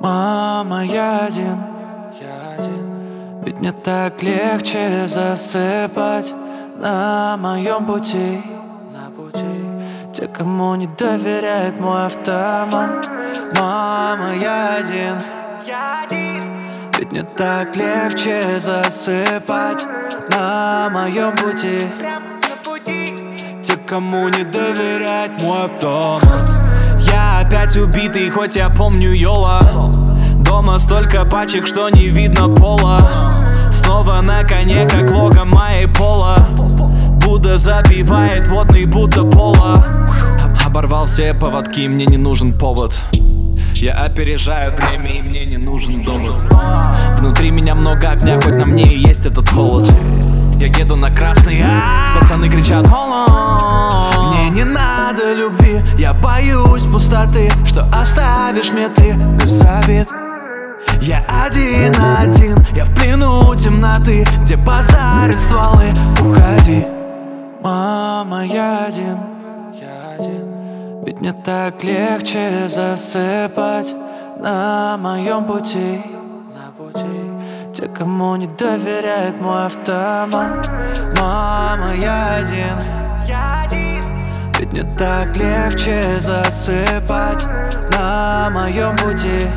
Мама, я один. Ведь мне так легче засыпать на моем пути. Те, кому не доверяет мой автомат. Мама, я один. Ведь мне так легче засыпать на моем пути. Те, кому не доверяет мой автомат. Я опять убитый, хоть я помню Йола. Дома столько пачек, что не видно пола. Снова на коне, как лого моей пола. Будда забивает водный, будто пола. Оборвал все поводки, мне не нужен повод. Я опережаю время, и мне не нужен довод. Внутри меня много огня, хоть на мне и есть этот холод. Я еду на красный, пацаны кричат холод. Мне не надо любви, я боюсь пустоты. Что оставишь мне ты без обид. Я один, я в плену темноты, где базарят стволы. Уходи, мама, я один. Ведь мне так легче засыпать на моем пути. Те, кому не доверяет мой автомат. Мама, я один. Ведь мне так легче засыпать на моем пути.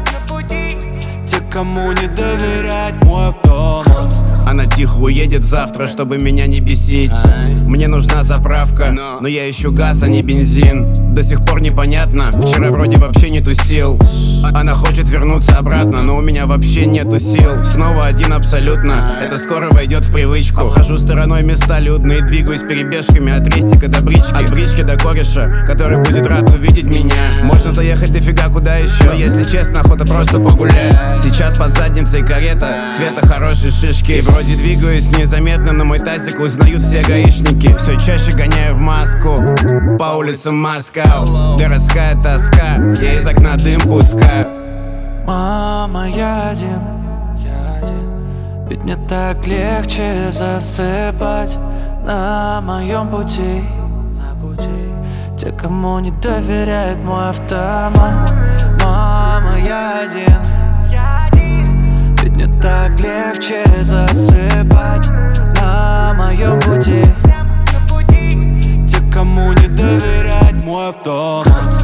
Те, кому не доверяет мой автомат. Она тихо уедет завтра, чтобы меня не бесить. Мне нужна заправка, но я ищу газ, а не бензин. До сих пор непонятно, вчера вроде вообще нету сил. Она хочет вернуться обратно, но у меня вообще нету сил. Снова один абсолютно, это скоро войдет в привычку. Обхожу стороной места людные, двигаюсь перебежками от рестика до брички. От брички до кореша, который будет рад увидеть меня. Можно заехать дофига куда еще, но если честно, охота просто погулять. Сейчас под задницей карета, цвета хорошей шишки. И вроде двигаюсь незаметно, но мой тазик узнают все гаишники. Все чаще гоняю в маску по улицам Москва. Городская тоска, я из окна дым пускаю. Мама, я один. Ведь мне так легче засыпать на моем пути. Те, кому не доверяет мой автомат. Мама, я один. Ведь мне так легче засыпать на моем пути. Те, кому не доверяет мой автомат.